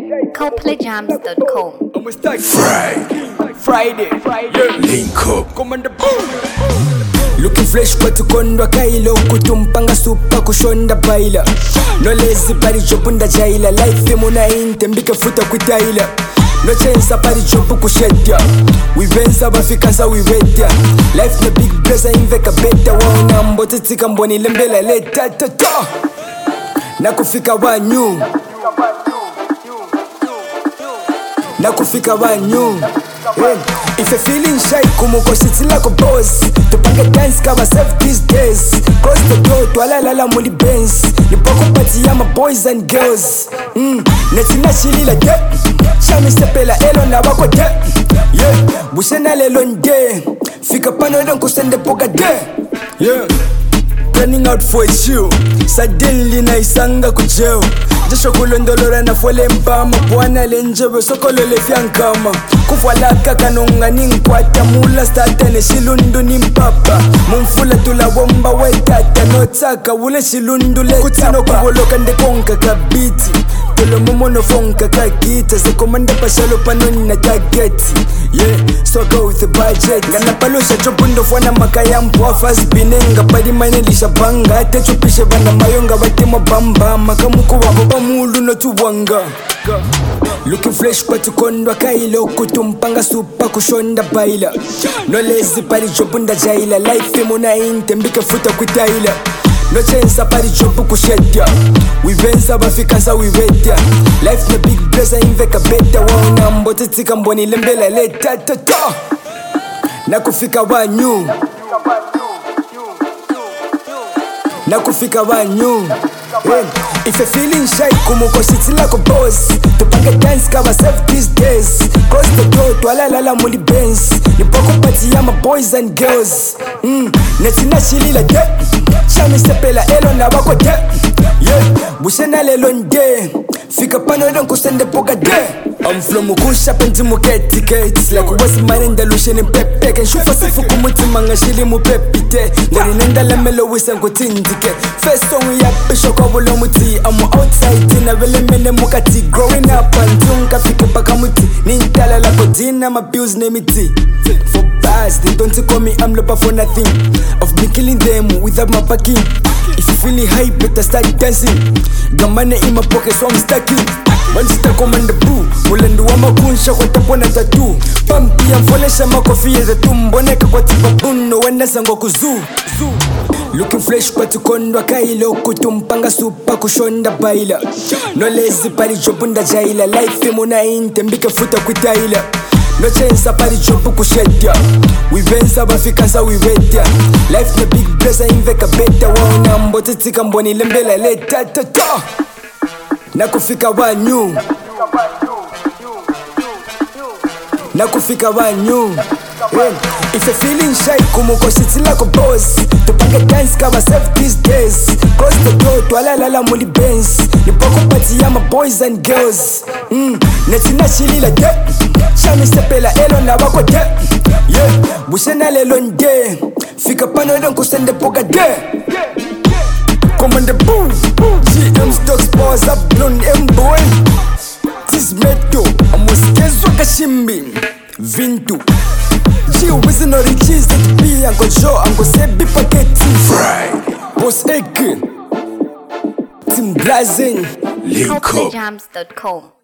ColdPlayJams.com. Friday, Link up. Commander Boom. Looking fresh kwatukondwa kailo kutumpanga supa kushonda baila no lazy pari jopunda jaila life imuna inte mbike futa kutaila no chance pari jopu kushetia we venza bafikansa we wetia life ne big blessing inveka beta wana mbote tika mboni lembela leta tata na kufika wanyu na kufika wanyu. If you're feeling shy, kumuko shitsi like a boss. Tupange dance kaba safe these days. Cross the door, twala lala muli Benz. Nipoko party ya my boys and girls. Netina chili like that. Chami sepela elo na wako de. Yeah, bushena lelo nde. Fika pano don kusende poka de. Yeah, turning out for a shoe. Suddenly na isanga kujeo. Jasho kulondolora na fole mpama. Bwana lenjebe sokolo lefyankama. Kufwalaka kanonga ninkwata mula statane shilundu nimpapa. Mumfula tula womba wetata notaka wule shilundu leta. Kutino kuboloka ndekonka kabiti. Tolo mumono fonka kakita. Sekomanda pashalo panoni na targeti. Yeah, so I go with the budget. Gana palosha chopundo fwana makaya mpwa fast binenga. Padi manelisha banga. Ate chupishe banda mayonga watimo bamba. Makamuku wako mulu no tuwanga. Looking fresh kwatukondwa kailo kutumpanga supa kushonda baila no lazy pari jopunda jaila life imuna inte mbike futa kutaila no chance pari jopu kushetia we venza bafikansa we wetia life ne big blessing inveka beta wana mbote tika mboni lembela leta tata na kufika wanyu na kufika wanyu. If you're feeling shy, kumuko shitsi like a boss. Tupange dance kaba safe these days. Cross the door, twala lala muli Benz. Nipoko party ya my boys and girls. Netina chili like that. Chami sepela elo na wako de. Yeah, bushena lelo nde. Fika pano don kusende poka de. I'm from Mukusha penti muketi gates. Like what's mine in the lotion in pepe. Can shoot for sifu kumuti manga shili mu pepite. Ngari nenda la melo wisa nkutindike. First song ya pisho kwa bulo muti. I'm outside tina vele mene mukati. Growing up until nkafike paka muti. Nintala la kodina my bills name it. For bars they don't call me I'm lopa for nothing. I've been killing them without my backing. If you feeling high better start dancing. Gamane in my pocket so I'm stacking. One stick Commander Boo. Mulandu wa makunsha kwa tapona tatu. Pampi ya mfolesha makofi ya tatu. Mboneka kwa tipa buno wenda sango kuzu. Looking fresh kwa tukondwa kailo kutumpanga supa kushonda baila no lazy pari jopunda jaila life imuna inte mbike futa kutaila no chance pari jopu kushetia we venza bafikansa we wetia life ne big blessing inveka beta wana mbote tika mboni lembela leta tata na kufika wanyu na kufika wanyu. If you're feeling shy, kumuko shitsi like a boss. Tupange dance kaba safe these days. Cross the door, twala lala muli Benz. Nipoko party ya my boys and girls. Netina chili like that. Chami sepela elo na wako de. Yeah, bushena lelo nde. Fika pano don kusende poka de. Commander Boom. GM Stocks Bars up blonde M-boy. This meto, amuskezwa kashimbi. Vintu G no riches that be Uncle Joe, Uncle Sebi Paketi Boss Egg Tim Blazing ColdPlayJams.com.